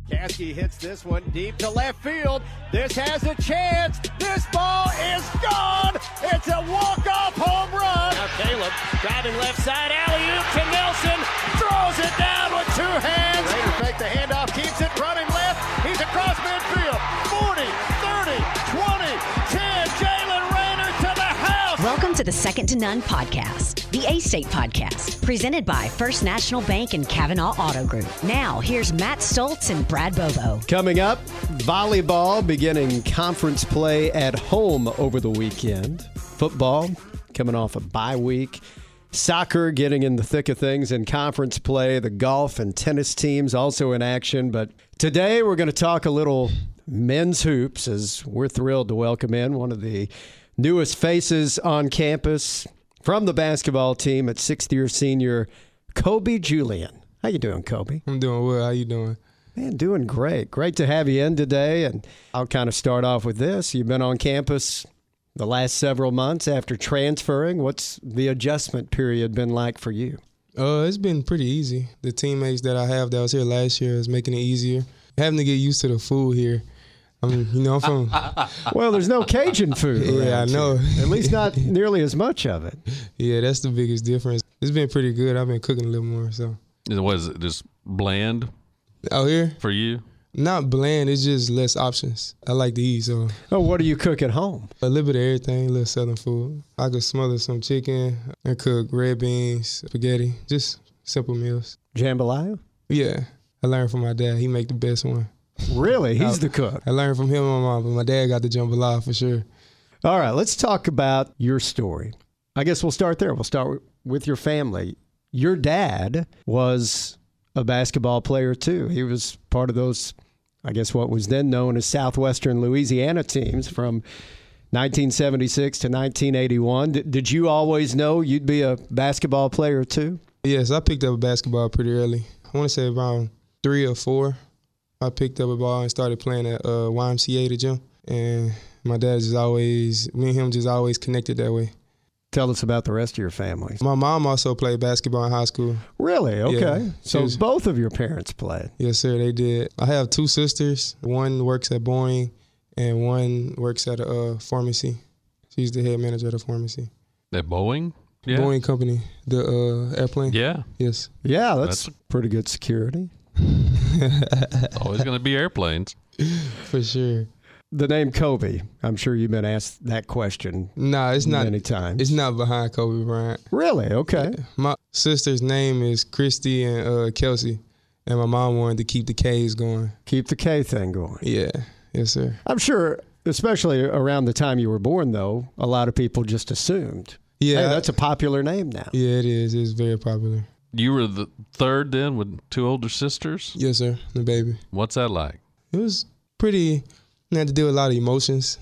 Caskey hits this one deep to left field. This has a chance. This ball is gone. It's a walk-off home run. Now Caleb driving left side, alley-oop to Nelson. Throws it down with two hands. Raiders fake the handoff, keeps it running left. He's across midfield. 40, 30, 20, 10. Jalen Raynor to the house. Welcome to the Second to None podcast, the A-State podcast, presented by First National Bank and Kavanaugh Auto Group. Now, here's Matt Stoltz and Brad Bobo. Coming up, volleyball beginning conference play at home over the weekend. Football coming off a bye week. Soccer getting in the thick of things in conference play. The golf and tennis teams also in action. But today we're going to talk a little men's hoops as we're thrilled to welcome in one of the newest faces on campus from the basketball team at sixth-year senior Kobe Julian. How you doing, Kobe? I'm doing well. How you doing? Man, doing great. Great to have you in today. And I'll kind of start off with this. You've been on campus the last several months after transferring. What's the adjustment period been like for you? It's been pretty easy. The teammates that I have that was here last year is making it easier. Having to get used to the food here. I mean, I'm from... Well, there's no Cajun food. Yeah, I know. At least not nearly as much of it. Yeah, that's the biggest difference. It's been pretty good. I've been cooking a little more, so. What is it, just bland out here? For you? Not bland. It's just less options. I like to eat, so. Oh, what do you cook at home? A little bit of everything, a little southern food. I could smother some chicken and cook red beans, spaghetti, just simple meals. Jambalaya? Yeah. I learned from my dad. He make the best one. Really? He's the cook. I learned from him and my mom, but my dad got the jambalaya for sure. All right, let's talk about your story. I guess we'll start there. We'll start with your family. Your dad was a basketball player, too. He was part of those, I guess, what was then known as Southwestern Louisiana teams from 1976 to 1981. Did you always know you'd be a basketball player, too? Yes, I picked up basketball pretty early. I want to say around 3 or 4. I picked up a ball and started playing at YMCA, the gym. And my dad me and him just always connected that way. Tell us about the rest of your family. My mom also played basketball in high school. Really? Okay. Yeah, so both of your parents played? Yes, sir, they did. I have 2 sisters. One works at Boeing and one works at a pharmacy. She's the head manager of the pharmacy. At Boeing? Yeah. Boeing company, the airplane. Yeah. Yes. Yeah, that's pretty good security. It's always going to be airplanes. For sure. The name Kobe, I'm sure you've been asked that question it's not many times. It's not behind Kobe Bryant. Really? Okay. Yeah. My sister's name is Christy and Kelsey, and my mom wanted to keep the K's going. Keep the K thing going. Yeah. Yes, sir. I'm sure, especially around the time you were born, though, a lot of people just assumed, hey, that's a popular name now. Yeah, it is. It's very popular. You were the third then with 2 older sisters? Yes, sir. The baby. What's that like? It was pretty. I had to deal with a lot of emotions.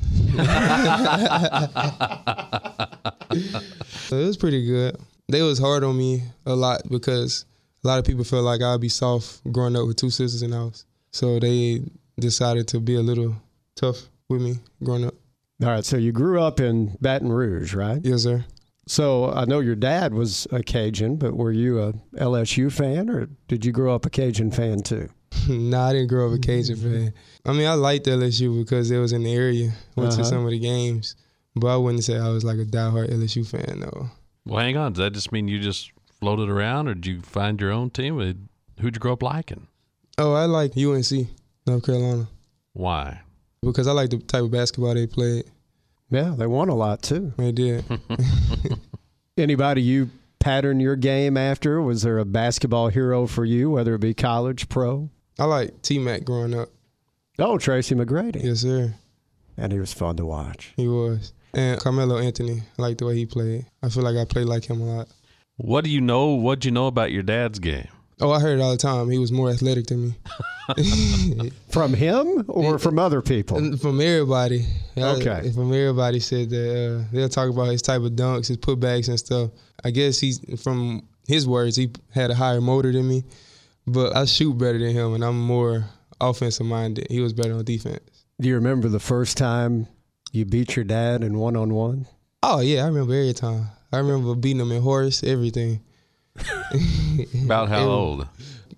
So it was pretty good. They was hard on me a lot because a lot of people felt like I'd be soft growing up with 2 sisters in the house. So they decided to be a little tough with me growing up. All right, so you grew up in Baton Rouge, right? Yes, sir. So I know your dad was a Cajun, but were you a LSU fan, or did you grow up a Cajun fan too? Nah, I didn't grow up a Cajun fan. I mean, I liked LSU because it was in the area. Went to some of the games. But I wouldn't say I was like a diehard LSU fan, though. Well, hang on. Does that just mean you just floated around, or did you find your own team? Who'd you grow up liking? Oh, I like UNC, North Carolina. Why? Because I like the type of basketball they played. Yeah, they won a lot, too. They did. Anybody you pattern your game after? Was there a basketball hero for you, whether it be college, pro? I like T-Mac growing up. Oh, Tracy McGrady. Yes, sir. And he was fun to watch. He was. And Carmelo Anthony, I like the way he played. I feel like I played like him a lot. What'd you know about your dad's game? Oh, I heard it all the time. He was more athletic than me. From him or from other people? From everybody. Okay. From everybody said that they'll talk about his type of dunks, his putbacks and stuff. I guess from his words, he had a higher motor than me. But I shoot better than him, and I'm more offensive minded. He was better on defense. Do you remember the first time you beat your dad in one-on-one? Oh, yeah, I remember every time. I remember beating him in horse, everything. About how old?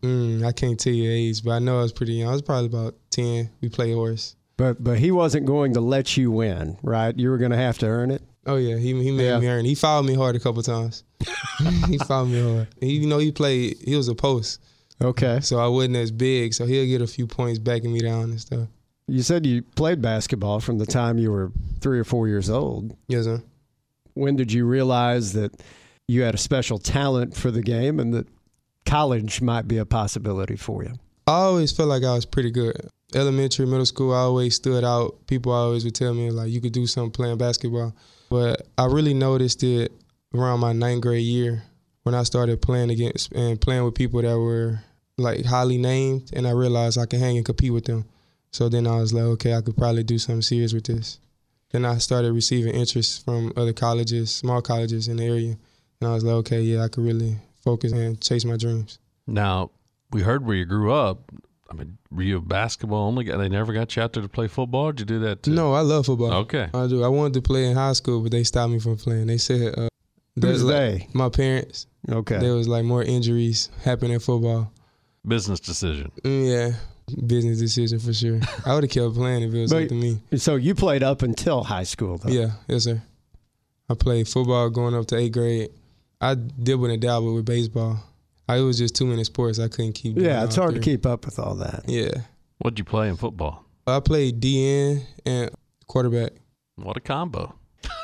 I can't tell you age, but I know I was pretty young. I was probably about 10. We played horse. But he wasn't going to let you win, right? You were going to have to earn it. Oh yeah, he made me earn. He fouled me hard a couple times. He fouled me hard. He was a post. Okay. So I wasn't as big, so he'll get a few points backing me down and stuff. You said you played basketball from the time you were 3 or 4 years old. Yes, sir. When did you realize that you had a special talent for the game and that college might be a possibility for you? I always felt like I was pretty good. Elementary, middle school, I always stood out. People always would tell me, like, you could do something playing basketball. But I really noticed it around my 9th grade year when I started playing against and playing with people that were, like, highly named, and I realized I could hang and compete with them. So then I was like, okay, I could probably do something serious with this. Then I started receiving interest from other colleges, small colleges in the area. And I was like, okay, yeah, I could really focus and chase my dreams. Now, we heard where you grew up. I mean, were you a basketball only guy? They never got you out there to play football? Or did you do that too? No, I love football. Okay. I do. I wanted to play in high school, but they stopped me from playing. They said, Who's like, they? My parents. Okay. There was like more injuries happening in football. Business decision. Yeah, business decision for sure. I would have kept playing if it was up to me. So you played up until high school, though? Yeah, yes, sir. I played football going up to 8th grade. I dabbled and dabbled with baseball. It was just too many sports I couldn't keep doing. Yeah, it's hard to keep up with all that. Yeah. What'd you play in football? I played DN and quarterback. What a combo.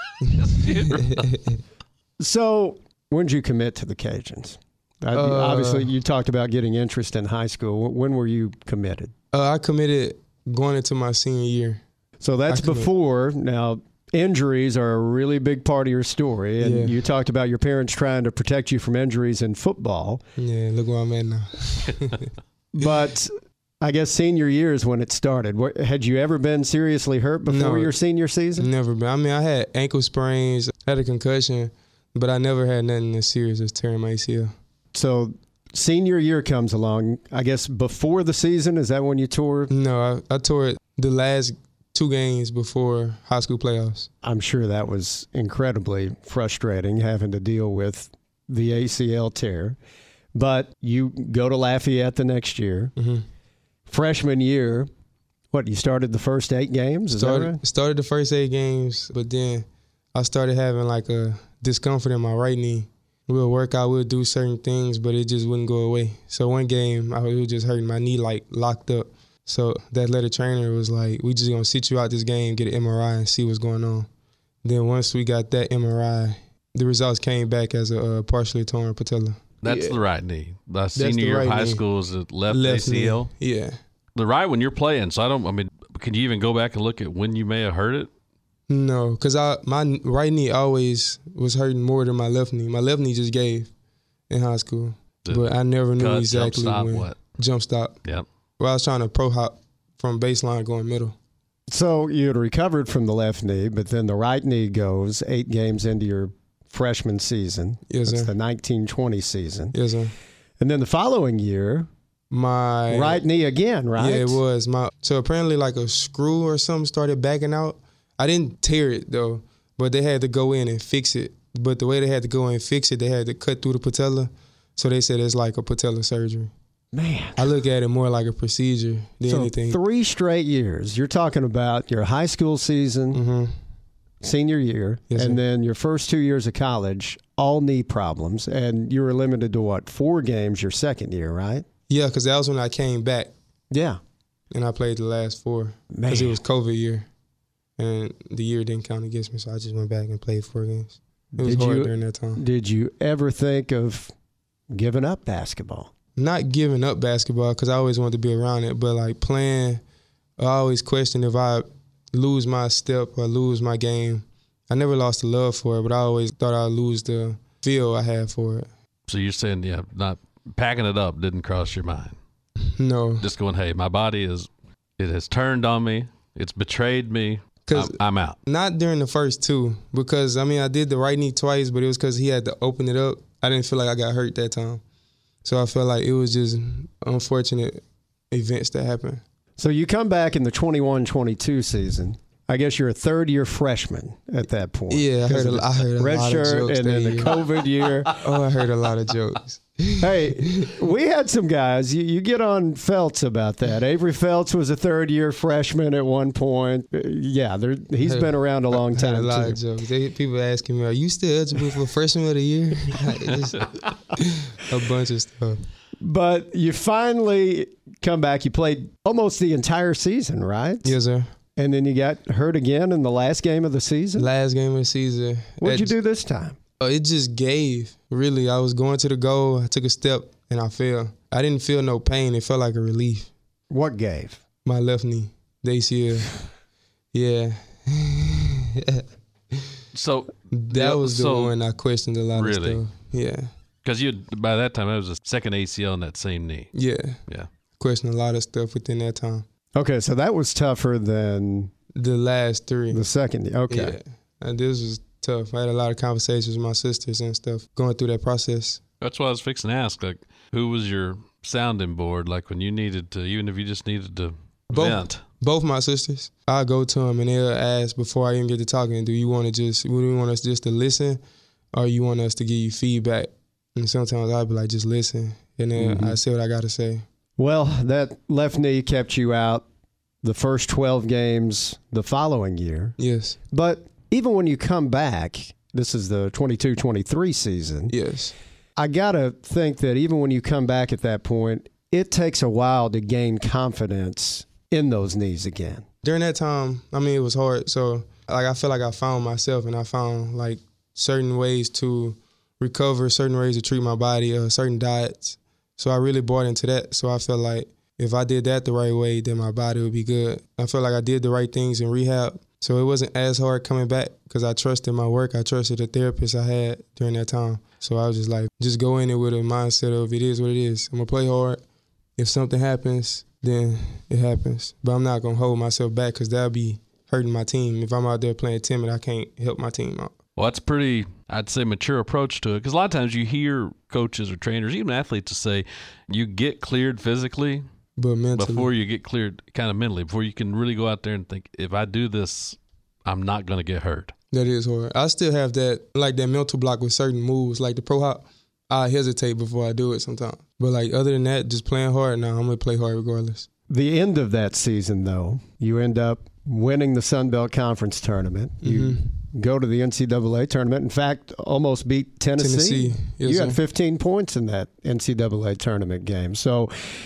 So when did you commit to the Cajuns? Obviously, you talked about getting interest in high school. When were you committed? I committed going into my senior year. So that's before. Now, injuries are a really big part of your story. And you talked about your parents trying to protect you from injuries in football. Yeah, look where I'm at now. But I guess senior year is when it started. Had you ever been seriously hurt before your senior season? Never been. I mean, I had ankle sprains, had a concussion, but I never had nothing as serious as tearing my ACL. So senior year comes along, I guess before the season, is that when you tore? No, I tore it the last 2 games before high school playoffs. I'm sure that was incredibly frustrating having to deal with the ACL tear. But you go to Lafayette the next year. Mm-hmm. Freshman year, you started the first 8 games? Is that right? Started the first 8 games, but then I started having like a discomfort in my right knee. We'll work out, we'll do certain things, but it just wouldn't go away. So one game, it was just hurting. My knee like locked up. So the athletic trainer was like, we just going to sit you out this game, get an MRI and see what's going on. Then once we got that MRI, the results came back as a partially torn patella. That's the right knee. The senior year of high school is the left ACL. Knee. Yeah. The right when you're playing. So can you even go back and look at when you may have hurt it? No, because my right knee always was hurting more than my left knee. My left knee just gave in high school. But I never knew exactly when. Jump stop. Yep. Well, I was trying to pro hop from baseline going middle. So you had recovered from the left knee, but then the right knee goes 8 games into your freshman season. Yes, That's sir. the 1920 season. Yes, sir. And then the following year, my right knee again, right? Yeah, it was. So apparently like a screw or something started backing out. I didn't tear it, though, but they had to go in and fix it. But the way they had to go in and fix it, they had to cut through the patella. So they said it's like a patella surgery. Man. I look at it more like a procedure than anything. 3 straight years. You're talking about your high school season, senior year, and then your first 2 years of college, all knee problems. And you were limited to 4 games your second year, right? Yeah, because that was when I came back. Yeah. And I played the last 4 because it was COVID year. And the year didn't count against me, so I just went back and played 4 games. It was hard during that time. Did you ever think of giving up basketball? Not giving up basketball because I always wanted to be around it, but like playing, I always questioned if I lose my step or lose my game. I never lost the love for it, but I always thought I'd lose the feel I had for it. So you're saying, not packing it up didn't cross your mind? No. Just going, hey, my body has turned on me. It's betrayed me. I'm out. Not during the first 2 because, I did the right knee twice, but it was because he had to open it up. I didn't feel like I got hurt that time. So I felt like it was just unfortunate events that happened. So you come back in the 21-22 season. I guess you're a third-year freshman at that point. Yeah, I heard a lot of jokes. Red shirt and then the COVID year. Oh, I heard a lot of jokes. Hey, we had some guys. You get on Felts about that. Avery Felts was a third-year freshman at one point. He's been around a long time, I had a lot too. of jokes. People asking me, are you still eligible for freshman of the year? Just a bunch of stuff. But you finally come back. You played almost the entire season, right? Yes, sir. And then you got hurt again in the last game of the season? Last game of the season. What'd you do this time? It just gave, really. I was going to the goal. I took a step, and I fell. I didn't feel no pain. It felt like a relief. What gave? My left knee, the ACL. Yeah. So that was the one I questioned a lot of stuff. Yeah. Because by that time, that was the second ACL in that same knee. Yeah. Yeah. Questioned a lot of stuff within that time. Okay, so that was tougher than the last three. The second, okay. Yeah. And this was tough. I had a lot of conversations with my sisters and stuff going through that process. That's what I was fixing to ask. Like, who was your sounding board? Like when you needed to, even if you just needed to vent. Both my sisters. I go to them and they'll ask before I even get to talking, do you want us just to listen, or you want us to give you feedback? And sometimes I'll be like, just listen, and then I say what I got to say. Well, that left knee kept you out the first 12 games the following year. Yes. But even when you come back, this is the 22-23 season. Yes. I got to think that even when you come back at that point, it takes a while to gain confidence in those knees again. During that time, it was hard. So, I feel like I found myself, and I found, certain ways to recover, certain ways to treat my body, certain diets. So I really bought into that. So I felt like if I did that the right way, then my body would be good. I felt like I did the right things in rehab. So it wasn't as hard coming back because I trusted my work. I trusted the therapist I had during that time. So I was just like, just go in there with a mindset of it is what it is. I'm going to play hard. If something happens, then it happens. But I'm not going to hold myself back because that'll be hurting my team. If I'm out there playing timid, I can't help my team out. Well, that's pretty, I'd say, mature approach to it. Because a lot of times you hear coaches or trainers, even athletes, to say you get cleared physically, but mentally, before you get cleared kind of mentally, before you can really go out there and think, if I do this, I'm not going to get hurt. That is hard. I still have that mental block with certain moves, like the pro hop. I hesitate before I do it sometimes. But other than that, just playing hard, I'm going to play hard regardless. The end of that season, though, you end up winning the Sun Belt Conference tournament. You go to the NCAA tournament. In fact, almost beat Tennessee. Yes, you had 15 points in that NCAA tournament game. So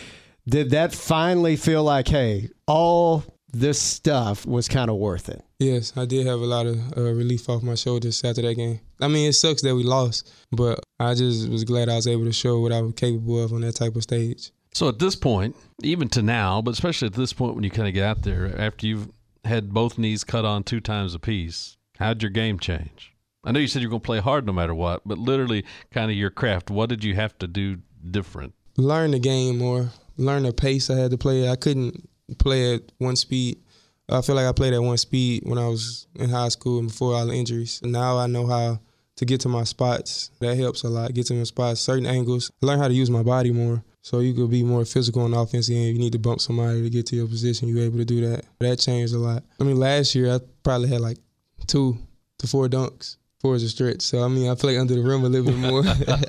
did that finally feel like, hey, all this stuff was kind of worth it? Yes, I did have a lot of relief off my shoulders after that game. It sucks that we lost, but I just was glad I was able to show what I was capable of on that type of stage. So at this point, even to now, but especially at this point when you kind of get out there, after you've had both knees cut on 2 times apiece, how'd your game change? I know you said you're going to play hard no matter what, but literally kind of your craft, what did you have to do different? Learn the game more, learn the pace I had to play. I couldn't play at one speed. I feel like I played at one speed when I was in high school and before all the injuries. And now I know how to get to my spots. That helps a lot, get to my spots, certain angles. I learn how to use my body more so you could be more physical on the offensive end. You need to bump somebody to get to your position. You're able to do that. That changed a lot. Last year I probably had 2 to 4 dunks. 4 is a stretch. So, I play under the rim a little bit more.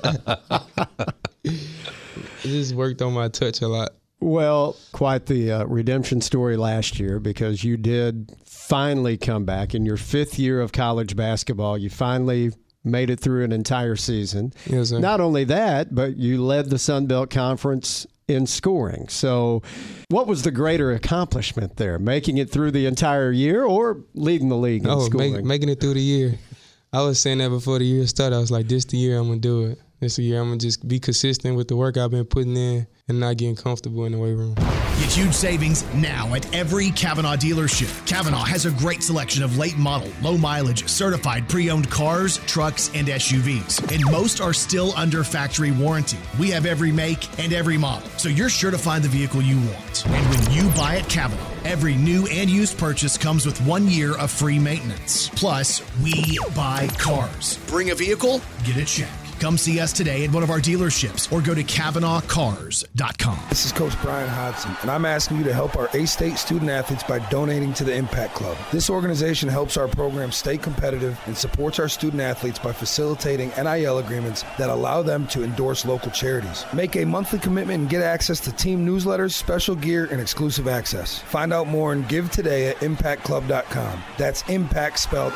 I just worked on my touch a lot. Well, quite the redemption story last year because you did finally come back in your 5th year of college basketball. You finally made it through an entire season. Yes, sir. Not only that, but you led the Sun Belt Conference in scoring. So what was the greater accomplishment there, making it through the entire year or leading the league in scoring? Making it through the year. I was saying that before the year started. I was like, this the year I'm going to do it. This year I'm going to just be consistent with the work I've been putting in and not getting comfortable in the weight room. Get huge savings now at every Kavanaugh dealership. Kavanaugh has a great selection of late model, low mileage, certified pre-owned cars, trucks, and SUVs. And most are still under factory warranty. We have every make and every model, so you're sure to find the vehicle you want. And when you buy at Kavanaugh, every new and used purchase comes with 1 year of free maintenance. Plus, we buy cars. Bring a vehicle, get a check. Come see us today at one of our dealerships or go to CavanaughCars.com. This is Coach Brian Hodson, and I'm asking you to help our A-State student-athletes by donating to the Impact Club. This organization helps our program stay competitive and supports our student-athletes by facilitating NIL agreements that allow them to endorse local charities. Make a monthly commitment and get access to team newsletters, special gear, and exclusive access. Find out more and give today at ImpactClub.com. That's Impact spelled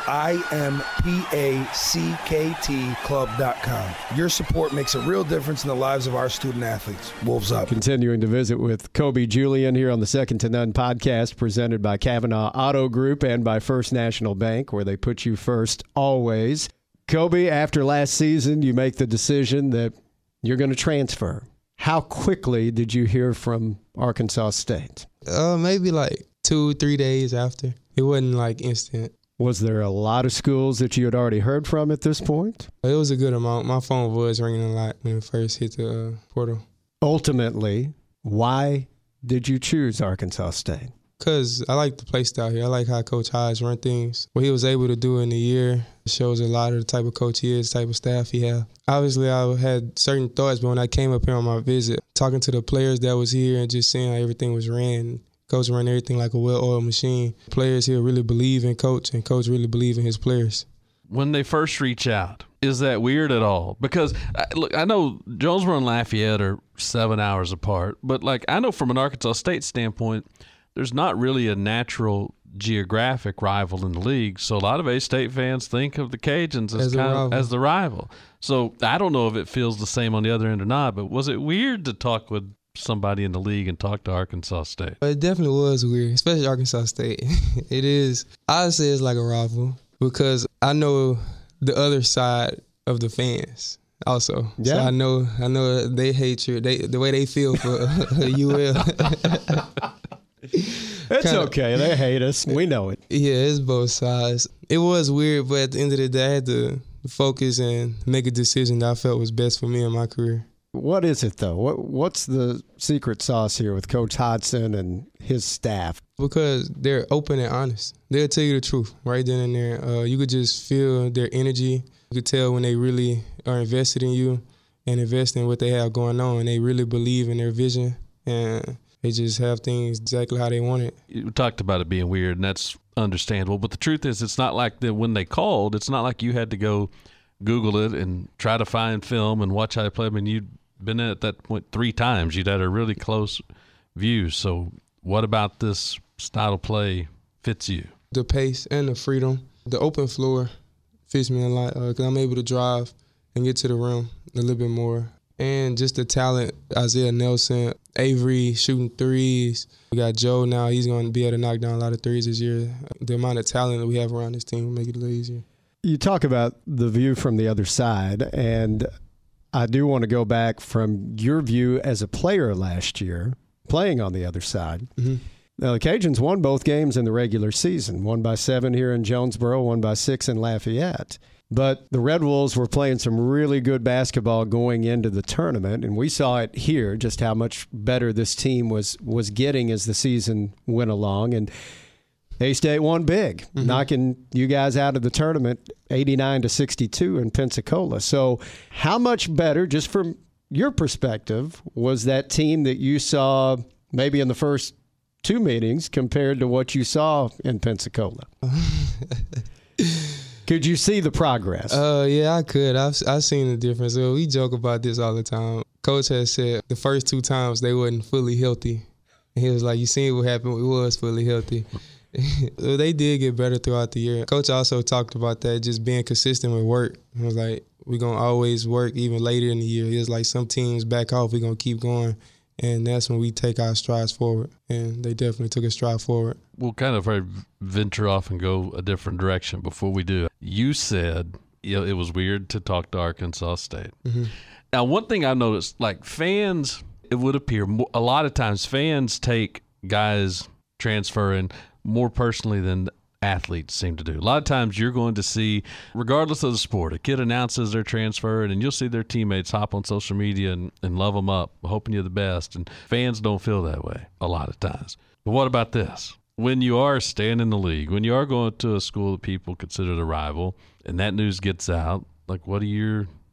IMPACKT Club.com. Your support makes a real difference in the lives of our student-athletes. Wolves up. Continuing to visit with Kobe Julian here on the Second to None podcast, presented by Cavanaugh Auto Group and by First National Bank, where they put you first always. Kobe, after last season, you make the decision that you're going to transfer. How quickly did you hear from Arkansas State? Maybe like 2-3 days after. It wasn't like instant. Was there a lot of schools that you had already heard from at this point? It was a good amount. My phone was ringing a lot when it first hit the portal. Ultimately, why did you choose Arkansas State? Because I like the play style here. I like how Coach Hodge run things. What he was able to do in a year shows a lot of the type of coach he is, the type of staff he has. Obviously, I had certain thoughts, but when I came up here on my visit, talking to the players that was here and just seeing how everything was ran, Coach ran everything like a well-oiled machine. Players here really believe in Coach, and Coach really believe in his players. When they first reach out, is that weird at all? Because, look, I know Jonesboro and Lafayette are 7 hours apart, but, like, I know from an Arkansas State standpoint, there's not really a natural geographic rival in the league. So a lot of A-State fans think of the Cajuns as the rival. So I don't know if it feels the same on the other end or not, but was it weird to talk with somebody in the league and talk to Arkansas State? It definitely was weird, especially Arkansas State. It is. I would say it's like a rival because I know the other side of the fans also. Yeah. So I know they hate you. The way they feel for UL. It's okay. They hate us. We know it. Yeah, it's both sides. It was weird, but at the end of the day, I had to focus and make a decision that I felt was best for me in my career. What is it, though? What's the secret sauce here with Coach Hodson and his staff? Because they're open and honest. They'll tell you the truth right then and there. You could just feel their energy. You could tell when they really are invested in you and invest in what they have going on. They really believe in their vision, and they just have things exactly how they want it. You talked about it being weird, and that's understandable. But the truth is, it's not like when they called, it's not like you had to go Google it and try to find film and watch how they play. I mean, you'd been in at that point 3 times. You'd had a really close view. So what about this style of play fits you? The pace and the freedom. The open floor fits me a lot because I'm able to drive and get to the rim a little bit more. And just the talent, Isaiah Nelson, Avery shooting threes. We got Joe now. He's going to be able to knock down a lot of threes this year. The amount of talent that we have around this team will make it a little easier. You talk about the view from the other side, and I do want to go back from your view as a player last year, playing on the other side. Mm-hmm. Now, the Cajuns won both games in the regular season, 1 by 7 here in Jonesboro, 1 by 6 in Lafayette. But the Red Wolves were playing some really good basketball going into the tournament, and we saw it here, just how much better this team was getting as the season went along. And A-State won big, knocking you guys out of the tournament 89-62 in Pensacola. So how much better, just from your perspective, was that team that you saw maybe in the first 2 meetings compared to what you saw in Pensacola? Could you see the progress? Yeah, I could. I've seen the difference. We joke about this all the time. Coach has said the first 2 times they wasn't fully healthy. And he was like, you seen what happened? We was fully healthy. They did get better throughout the year. Coach also talked about that, just being consistent with work. He was like, we're going to always work even later in the year. He was like, some teams back off, we're going to keep going. And that's when we take our strides forward. And they definitely took a stride forward. We'll kind of venture off and go a different direction before we do. You said it was weird to talk to Arkansas State. Mm-hmm. Now, one thing I noticed, like fans, it would appear a lot of times fans take guys transferring more personally than athletes seem to do. A lot of times you're going to see, regardless of the sport, a kid announces they're transferred and you'll see their teammates hop on social media and love them up, hoping you're the best. And fans don't feel that way a lot of times. But what about this? When you are staying in the league, when you are going to a school that people consider the rival and that news gets out, like what do your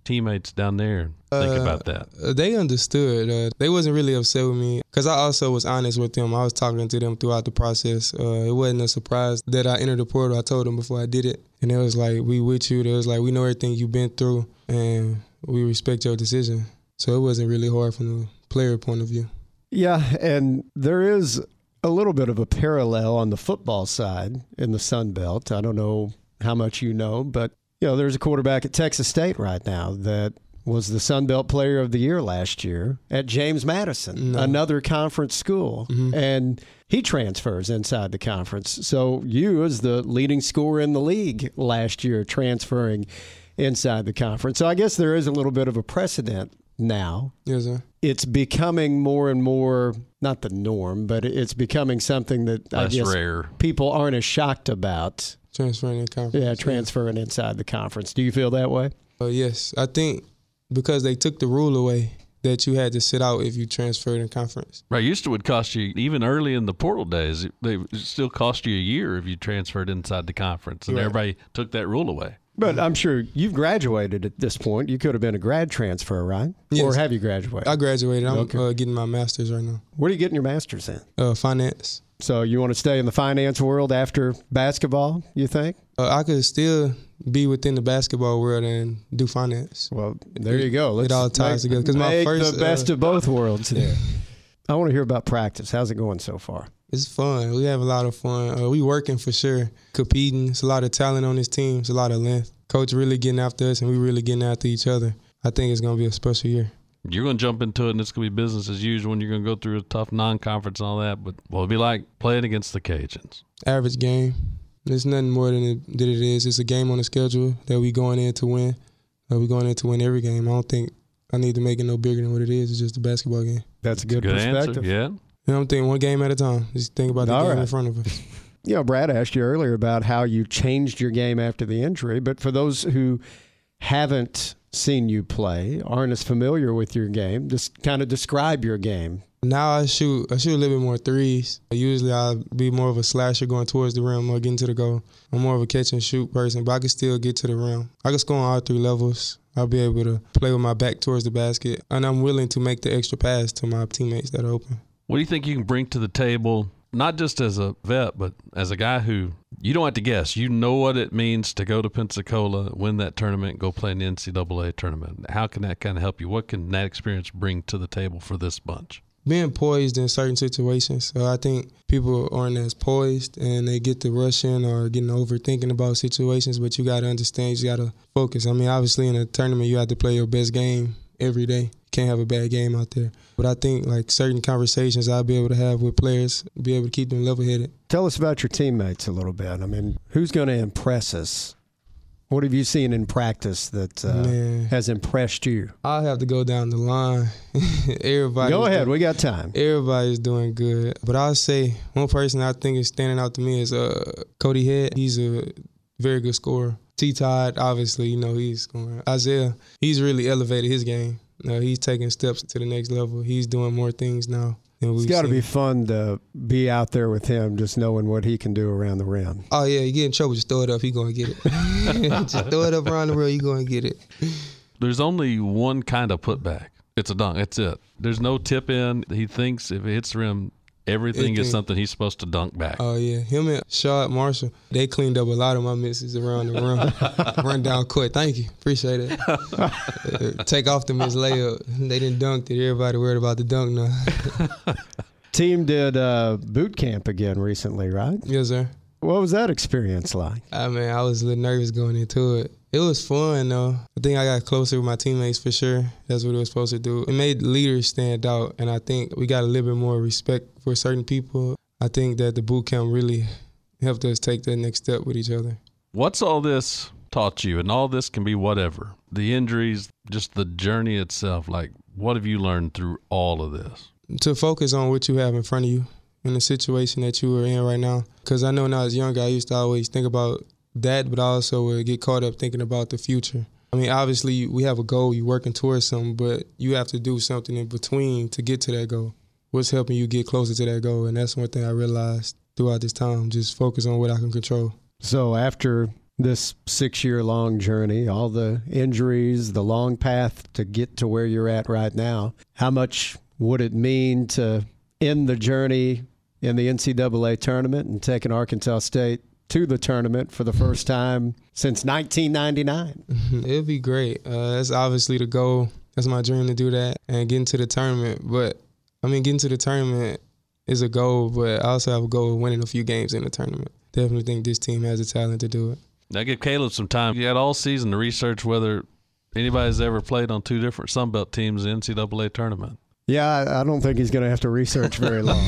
teammates down there think about that? They understood. They wasn't really upset with me because I also was honest with them. I was talking to them throughout the process. It wasn't a surprise that I entered the portal. I told them before I did it. And it was like, we with you. It was like, we know everything you've been through, and we respect your decision. So it wasn't really hard from the player point of view. Yeah, and there is a little bit of a parallel on the football side in the Sun Belt. I don't know how much you know, but there's a quarterback at Texas State right now that was the Sun Belt Player of the Year last year at James Madison, another conference school, and he transfers inside the conference. So you, as the leading scorer in the league last year, transferring inside the conference. So I guess there is a little bit of a precedent now. Yes, sir. It's becoming more and more, not the norm, but it's becoming something that Less I guess rare. people aren't as shocked about. Transferring in conference. Yeah, transferring inside the conference. Do you feel that way? Yes. I think because they took the rule away that you had to sit out if you transferred in conference. Right, used to would cost you, even early in the portal days, they still cost you a year if you transferred inside the conference, and everybody took that rule away. But I'm sure you've graduated at this point. You could have been a grad transfer, right? Yes. Or have you graduated? I graduated. I'm getting my master's right now. Where are you getting your master's in? Finance. So you want to stay in the finance world after basketball, you think? I could still be within the basketball world and do finance. Well, there you go. It all ties together. Because my first, the best of both worlds there. I want to hear about practice. How's it going so far? It's fun. We have a lot of fun. We working for sure, competing. It's a lot of talent on this team. It's a lot of length. Coach really getting after us, and we really getting after each other. I think it's going to be a special year. You're going to jump into it, and it's going to be business as usual, and you're going to go through a tough non-conference and all that. But what it'll be like playing against the Cajuns? Average game. There's nothing more than it is. It's a game on the schedule that we going in to win. We're going in to win every game. I don't think I need to make it no bigger than what it is. It's just a basketball game. That's a good perspective. Answer. Yeah. I'm thinking one game at a time. Just think about the game in front of us. Brad asked you earlier about how you changed your game after the injury, but for those who haven't seen you play, aren't as familiar with your game, just kind of describe your game. Now I shoot a little bit more threes. Usually I'll be more of a slasher going towards the rim or getting to the goal. I'm more of a catch and shoot person, but I can still get to the rim. I can score on all three levels. I'll be able to play with my back towards the basket, and I'm willing to make the extra pass to my teammates that are open. What do you think you can bring to the table, not just as a vet, but as a guy who you don't have to guess? You know what it means to go to Pensacola, win that tournament, go play in the NCAA tournament. How can that kind of help you? What can that experience bring to the table for this bunch? Being poised in certain situations. So I think people aren't as poised, and they get to rushing or getting overthinking about situations, but you got to understand, you got to focus. I mean, obviously in a tournament, you have to play your best game every day. Can't have a bad game out there. But I think like certain conversations I'll be able to have with players, be able to keep them level-headed. Tell us about your teammates a little bit. I mean, who's going to impress us? What have you seen in practice that has impressed you? I'll have to go down the line. Go ahead. We got time. Everybody's doing good. But I'll say one person I think is standing out to me is Cody Head. He's a very good scorer. T-Todd, obviously, he's going. Isaiah, he's really elevated his game. He's taking steps to the next level. He's doing more things now. It's got to be fun to be out there with him, just knowing what he can do around the rim. Oh, yeah, you get in trouble, just throw it up, he going to get it. Just throw it up around the rim, you going to get it. There's only one kind of putback. It's a dunk. That's it. There's no tip in. He thinks if it hits the rim, everything is something he's supposed to dunk back. Oh, yeah. Him and Shad Marshall, they cleaned up a lot of my misses around the rim. Run down court. Thank you. Appreciate it. Take off the missed layup. They didn't dunk it. Everybody worried about the dunk now. Team did boot camp again recently, right? Yes, sir. What was that experience like? I was a little nervous going into it. It was fun, though. I think I got closer with my teammates for sure. That's what it was supposed to do. It made leaders stand out, and I think we got a little bit more respect for certain people. I think that the boot camp really helped us take that next step with each other. What's all this taught you? And all this can be whatever. The injuries, just the journey itself. Like, what have you learned through all of this? To focus on what you have in front of you in the situation that you are in right now. Because I know when I was younger, I used to always think about that, but I also would get caught up thinking about the future. I mean, obviously, we have a goal, you're working towards something, but you have to do something in between to get to that goal. What's helping you get closer to that goal? And that's one thing I realized throughout this time, just focus on what I can control. So after this 6-year-long journey, all the injuries, the long path to get to where you're at right now. How much would it mean to end the journey in the NCAA tournament and taking Arkansas State to the tournament for the first time since 1999? It'll be great. That's obviously the goal. That's my dream to do that and get into the tournament. But, getting to the tournament is a goal, but I also have a goal of winning a few games in the tournament. Definitely think this team has the talent to do it. Now give Caleb some time. You had all season to research whether anybody's ever played on 2 different Sun Belt teams in the NCAA tournament. Yeah, I don't think he's going to have to research very long.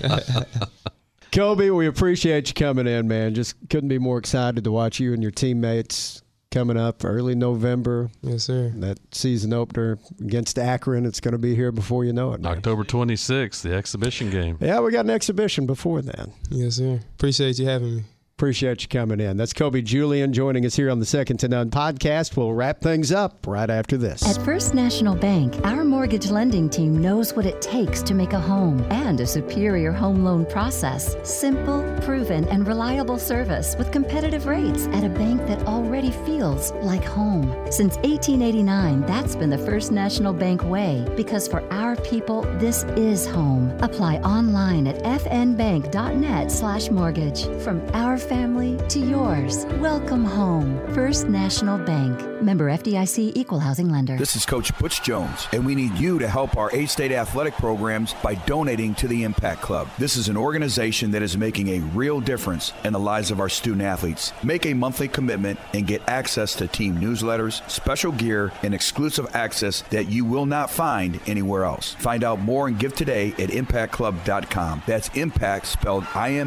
Kobe, we appreciate you coming in, man. Just couldn't be more excited to watch you and your teammates coming up early November. Yes, sir. That season opener against Akron, it's going to be here before you know it, man. October 26th, the exhibition game. Yeah, we got an exhibition before then. Yes, sir. Appreciate you having me. Appreciate you coming in. That's Kobe Julian joining us here on the Second to None podcast. We'll wrap things up right after this. At First National Bank, our mortgage lending team knows what it takes to make a home and a superior home loan process. Simple, proven, and reliable service with competitive rates at a bank that already feels like home. Since 1889, that's been the First National Bank way, because for our people, this is home. Apply online at fnbank.net/mortgage. From our family to yours. Welcome home. First National Bank. Member FDIC, Equal Housing Lender. This is Coach Butch Jones, and we need you to help our A-State athletic programs by donating to the Impact Club. This is an organization that is making a real difference in the lives of our student athletes. Make a monthly commitment and get access to team newsletters, special gear, and exclusive access that you will not find anywhere else. Find out more and give today at impactclub.com. That's Impact spelled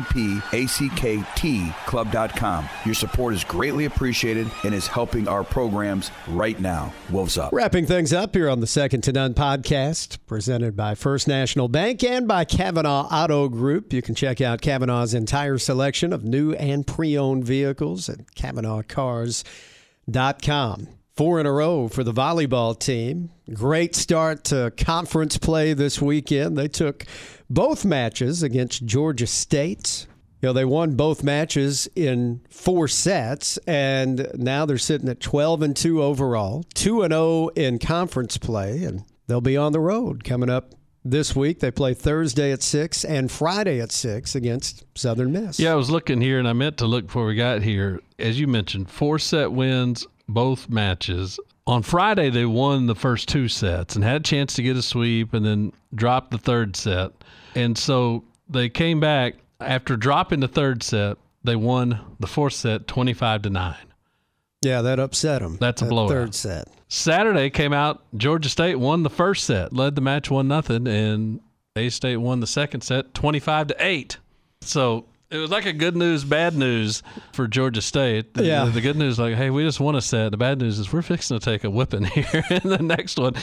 IMPACKT club.com. Your support is greatly appreciated and is helping our programs right now. Wolves up. Wrapping things up here on the Second to None podcast, presented by First National Bank and by Kavanaugh Auto Group. You can check out Kavanaugh's entire selection of new and pre-owned vehicles at KavanaughCars.com. 4 in a row for the volleyball team. Great start to conference play this weekend. They took both matches against Georgia State. They won both matches in 4 sets, and now they're sitting at 12-2 overall, 2-0 in conference play, and they'll be on the road coming up this week. They play Thursday at 6 and Friday at 6 against Southern Miss. Yeah, I was looking here, and I meant to look before we got here. As you mentioned, 4-set wins, both matches. On Friday, they won the first 2 sets and had a chance to get a sweep and then dropped the 3rd set. And so they came back. After dropping the 3rd set, they won the 4th set 25-9. Yeah, that upset them. That's a blowout. 3rd set. Saturday came out, Georgia State won the 1st set, led the match 1-0, and A-State won the 2nd set 25-8. So it was like a good news, bad news for Georgia State. The good news, like, hey, we just won a set. The bad news is we're fixing to take a whipping here. And the next one,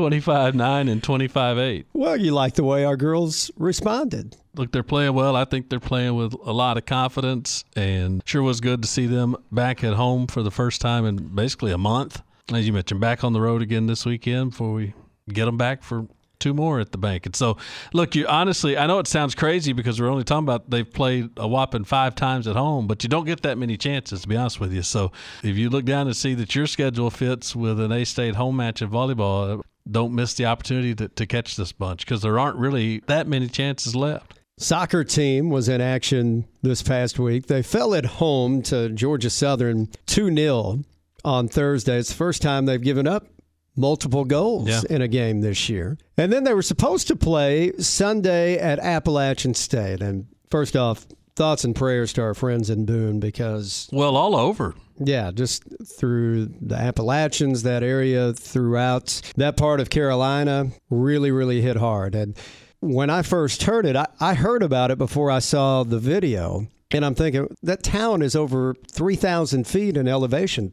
25-9 and 25-8. Well, you like the way our girls responded. Look, they're playing well. I think they're playing with a lot of confidence, and sure was good to see them back at home for the first time in basically a month. As you mentioned, back on the road again this weekend before we get them back for 2 more at the bank. And so, look, you honestly, I know it sounds crazy because we're only talking about they've played a whopping 5 times at home, but you don't get that many chances, to be honest with you. So if you look down and see that your schedule fits with an A-State home match in volleyball, don't miss the opportunity to catch this bunch because there aren't really that many chances left. Soccer team was in action this past week. They fell at home to Georgia Southern 2-0 on Thursday. It's the first time they've given up multiple goals in a game this year. And then they were supposed to play Sunday at Appalachian State. And first off, thoughts and prayers to our friends in Boone because... Well, all over. Yeah, just through the Appalachians, that area, throughout that part of Carolina, really, really hit hard. And when I first heard it, I heard about it before I saw the video. And I'm thinking, that town is over 3,000 feet in elevation,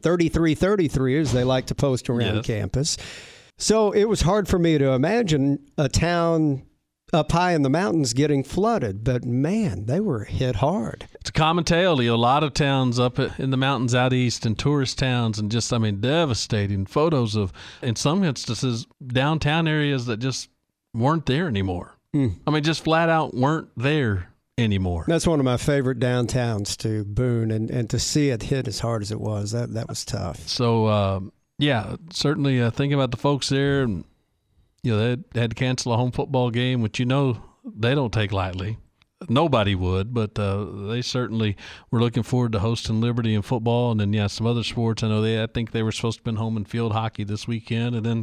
33 as they like to post around campus. So it was hard for me to imagine a town up high in the mountains getting flooded. But, man, they were hit hard. It's a common tale. A lot of towns up in the mountains out east and tourist towns and just, devastating photos of, in some instances, downtown areas that just weren't there anymore. Just flat out weren't there anymore. That's one of my favorite downtowns, to Boone, and to see it hit as hard as it was, that was tough. So, certainly thinking about the folks there, and they had to cancel a home football game, which they don't take lightly. Nobody would, but they certainly were looking forward to hosting Liberty in football, and then some other sports. I think they were supposed to have been home in field hockey this weekend, and then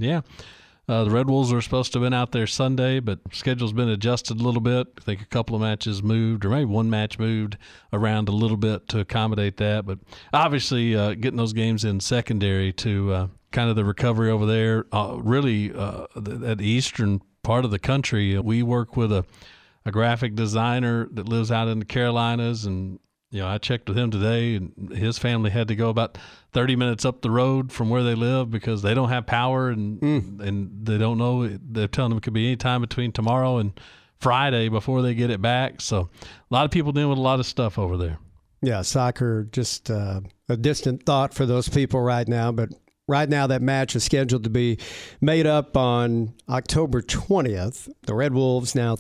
the Red Wolves were supposed to have been out there Sunday, but schedule's been adjusted a little bit. I think a couple of matches moved, or maybe one match moved around a little bit to accommodate that. But obviously, getting those games in secondary to kind of the recovery over there, really at the eastern part of the country. We work with a graphic designer that lives out in the Carolinas, and I checked with him today, and his family had to go about 30 minutes up the road from where they live because they don't have power, and they don't know. They're telling them it could be any time between tomorrow and Friday before they get it back. So a lot of people dealing with a lot of stuff over there. Yeah, soccer, just a distant thought for those people right now, but right now, that match is scheduled to be made up on October 20th. The Red Wolves now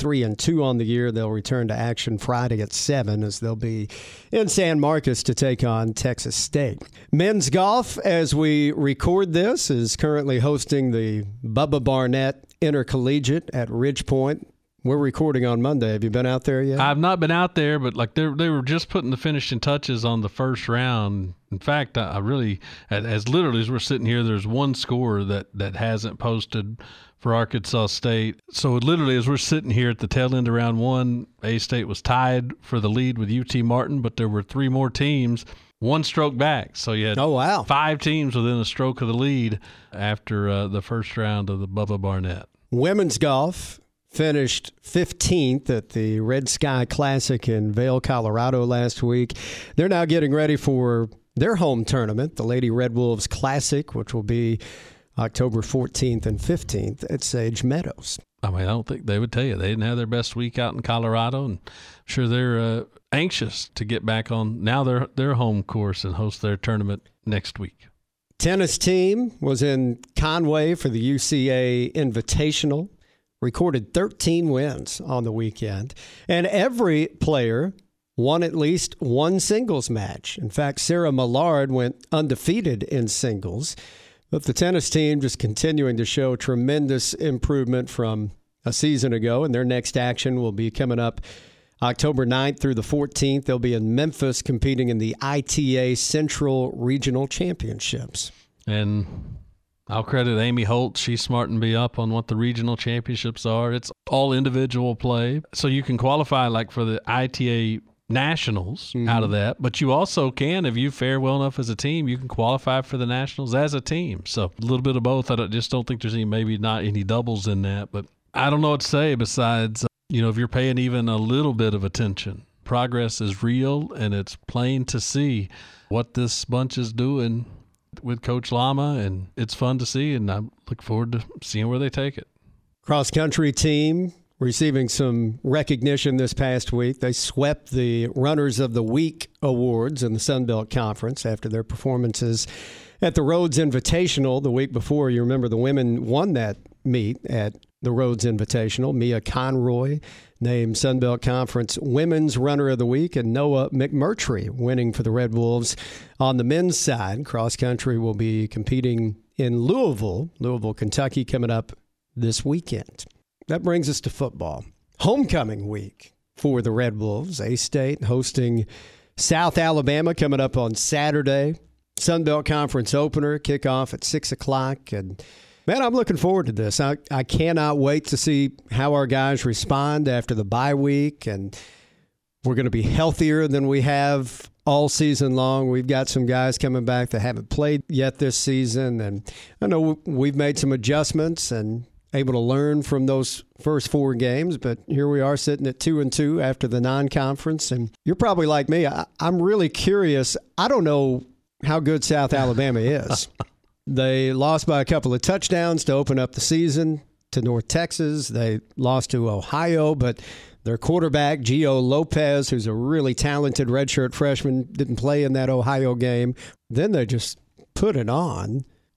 3-2 on the year. They'll return to action Friday at 7 as they'll be in San Marcos to take on Texas State. Men's golf, as we record this, is currently hosting the Bubba Barnett Intercollegiate at Ridge Point. We're recording on Monday. Have you been out there yet? I've not been out there, but they were just putting the finishing touches on the first round. In fact, I really, as literally as we're sitting here, there's one score that hasn't posted for Arkansas State. So literally as we're sitting here at the tail end of round one, A-State was tied for the lead with UT Martin, but there were three more teams one stroke back. So you had 5 teams within a stroke of the lead after the first round of the Bubba Barnett. Women's golf finished 15th at the Red Sky Classic in Vail, Colorado last week. They're now getting ready for their home tournament, the Lady Red Wolves Classic, which will be October 14th and 15th at Sage Meadows. I don't think they would tell you. They didn't have their best week out in Colorado, and I'm sure they're anxious to get back on now their home course and host their tournament next week. Tennis team was in Conway for the UCA Invitational. Recorded 13 wins on the weekend, and every player won at least one singles match. In fact, Sarah Millard went undefeated in singles, but the tennis team just continuing to show tremendous improvement from a season ago, and their next action will be coming up October 9th through the 14th. They'll be in Memphis competing in the ITA Central Regional Championships. And I'll credit Amy Holt. She's smarting me up on what the regional championships are. It's all individual play. So you can qualify for the ITA Nationals out of that. But you also can, if you fare well enough as a team, you can qualify for the Nationals as a team. So a little bit of both. I just don't think there's maybe not any doubles in that. But I don't know what to say besides, if you're paying even a little bit of attention. Progress is real, and it's plain to see what this bunch is doing with Coach Lama, and it's fun to see, and I look forward to seeing where they take it. Cross-country team receiving some recognition this past week. They swept the Runners of the Week awards in the Sun Belt Conference after their performances at the Rhodes Invitational the week before. You remember the women won that meet at the Rhodes Invitational. Mia Conroy named Sun Belt Conference Women's Runner of the Week, and Noah McMurtry winning for the Red Wolves. On the men's side, cross country will be competing in Louisville, Kentucky, coming up this weekend. That brings us to football. Homecoming week for the Red Wolves. A-State hosting South Alabama coming up on Saturday. Sun Belt Conference opener, kickoff at 6 o'clock, and man, I'm looking forward to this. I cannot wait to see how our guys respond after the bye week, and we're going to be healthier than we have all season long. We've got some guys coming back that haven't played yet this season, and I know we've made some adjustments and able to learn from those first 4 games, but here we are sitting at 2-2 after the non-conference, and you're probably like me. I'm really curious. I don't know how good South Alabama is. They lost by a couple of touchdowns to open up the season to North Texas. They lost to Ohio, but their quarterback, Gio Lopez, who's a really talented redshirt freshman, didn't play in that Ohio game. Then they just put it on.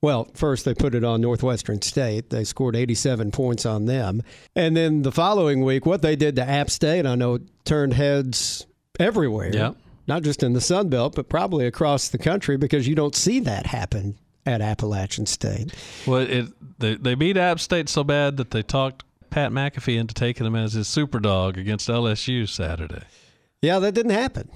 Well, first they put it on Northwestern State. They scored 87 points on them. And then the following week, what they did to App State, I know, turned heads everywhere. Yeah. Not just in the Sun Belt, but probably across the country, because you don't see that happen at Appalachian State. Well, they beat App State so bad that they talked Pat McAfee into taking him as his super dog against LSU Saturday. Yeah, that didn't happen.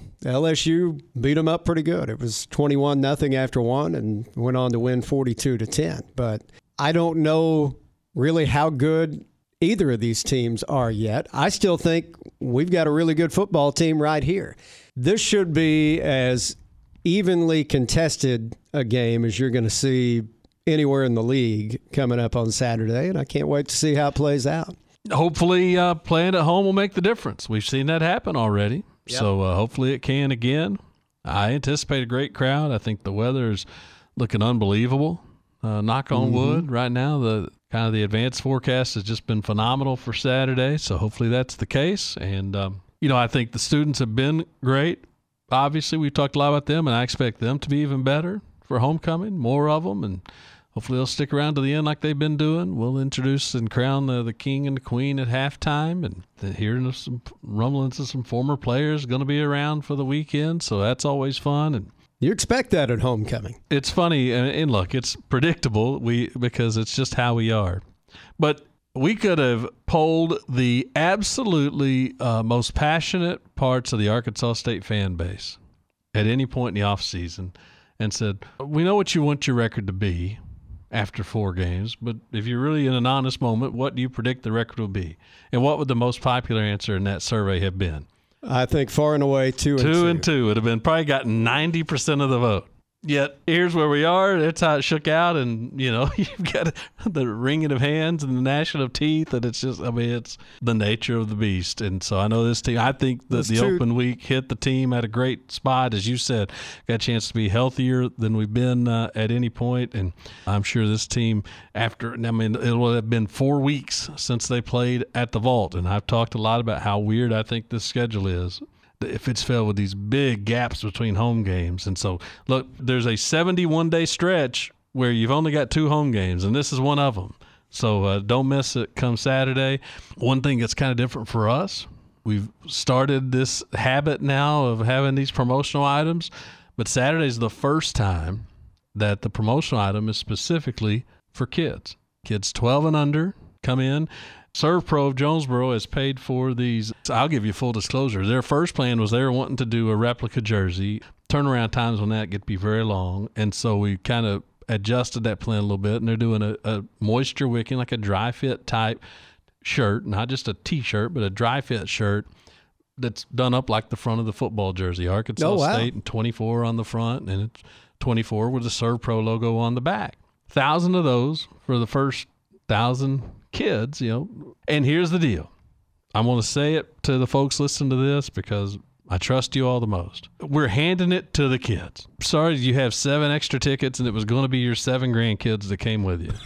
LSU beat them up pretty good. It was 21-0 after one and went on to win 42-10. But I don't know really how good either of these teams are yet. I still think we've got a really good football team right here. This should be as evenly contested a game as you're going to see anywhere in the league coming up on Saturday, and I can't wait to see how it plays out. Hopefully playing at home will make the difference. We've seen that happen already. Yep. So hopefully it can again. I anticipate a great crowd. I think the weather is looking unbelievable. Knock on wood right now. The advanced forecast has just been phenomenal for Saturday. So hopefully that's the case. And, I think the students have been great. Obviously, we've talked a lot about them, and I expect them to be even better for homecoming, more of them. And hopefully they'll stick around to the end like they've been doing. We'll introduce and crown the king and the queen at halftime, and hearing some rumblings of some former players going to be around for the weekend, so that's always fun. And you expect that at homecoming. It's funny, and look, it's predictable because it's just how we are. But we could have polled the absolutely most passionate parts of the Arkansas State fan base at any point in the offseason and said, we know what you want your record to be after 4 games, but if you're really in an honest moment, what do you predict the record will be? And what would the most popular answer in that survey have been? I think far and away 2-2. 2-2 would have been probably gotten 90% of the vote. Yet here's where we are. That's how it shook out, and you've got the wringing of hands and the gnashing of teeth, and it's just, it's the nature of the beast. And so I know this team. I think that the open week hit the team at a great spot, as you said. Got a chance to be healthier than we've been at any point, and I'm sure this team it will have been 4 weeks since they played at the Vault, and I've talked a lot about how weird I think this schedule is. If it's filled with these big gaps between home games. And so, look, there's a 71-day stretch where you've only got 2 home games, and this is one of them. So don't miss it come Saturday. One thing that's kind of different for us, we've started this habit now of having these promotional items, but Saturday's the first time that the promotional item is specifically for kids. Kids 12 and under come in. ServPro of Jonesboro has paid for these. I'll give you full disclosure. Their first plan was they were wanting to do a replica jersey. Turnaround times on that get to be very long, and so we kind of adjusted that plan a little bit, and they're doing a moisture wicking, like a dry fit type shirt, not just a T-shirt, but a dry fit shirt that's done up like the front of the football jersey. Arkansas State and 24 on the front, and it's 24 with the ServPro logo on the back. 1,000 of those for the first 1,000 kids, and here's the deal. I'm going to say it to the folks listening to this because I trust you all the most. We're handing it to the kids. Sorry you have 7 extra tickets and it was going to be your 7 grandkids that came with you.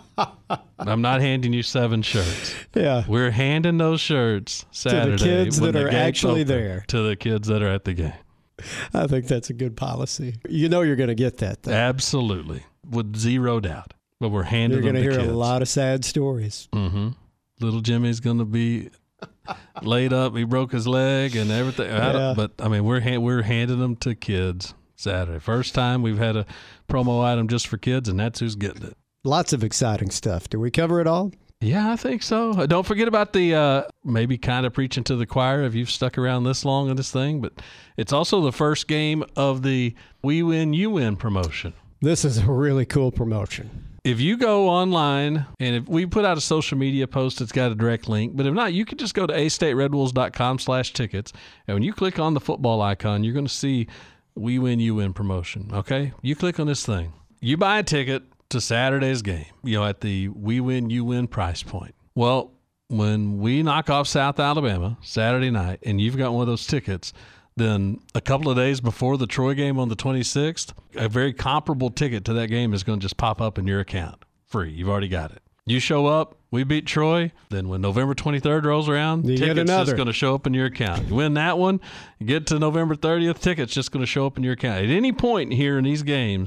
I'm not handing you 7 shirts. Yeah. We're handing those shirts Saturday to the kids that are actually there. To the kids that are at the game. I think that's a good policy. You're going to get that, though. Absolutely. With zero doubt. But we're handing them to kids. You're going to hear a lot of sad stories. Mm-hmm. Little Jimmy's going to be laid up. He broke his leg and everything. Yeah. But we're handing them to kids Saturday. First time we've had a promo item just for kids, and that's who's getting it. Lots of exciting stuff. Did we cover it all? Yeah, I think so. Don't forget about the maybe kind of preaching to the choir if you've stuck around this long in this thing, but it's also the first game of the We Win, You Win promotion. This is a really cool promotion. If you go online, and if we put out a social media post, it's got a direct link. But if not, you can just go to astateredwolves.com/tickets. And when you click on the football icon, you're going to see We Win, You Win promotion. Okay? You click on this thing. You buy a ticket to Saturday's game, at the We Win, You Win price point. Well, when we knock off South Alabama Saturday night, and you've got one of those tickets, then a couple of days before the Troy game on the 26th, a very comparable ticket to that game is going to just pop up in your account. Free. You've already got it. You show up, we beat Troy, then when November 23rd rolls around, tickets just going to show up in your account. You win that one, you get to November 30th, tickets just going to show up in your account. At any point here in these games,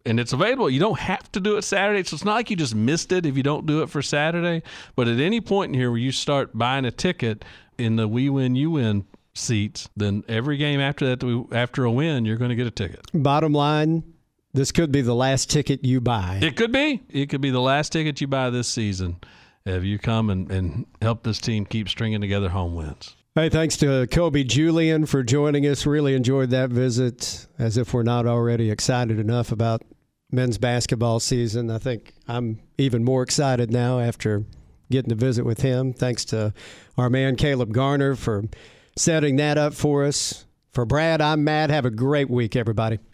And it's available. You don't have to do it Saturday. So it's not like you just missed it if you don't do it for Saturday. But at any point in here where you start buying a ticket in the We Win, You Win seats, then every game after that, after a win, you're going to get a ticket. Bottom line, this could be the last ticket you buy. It could be. It could be the last ticket you buy this season if you come and help this team keep stringing together home wins. Hey, thanks to Kobe Julian for joining us. Really enjoyed that visit. As if we're not already excited enough about men's basketball season, I think I'm even more excited now after getting to visit with him. Thanks to our man Caleb Garner for setting that up for us. For Brad, I'm Matt. Have a great week, everybody.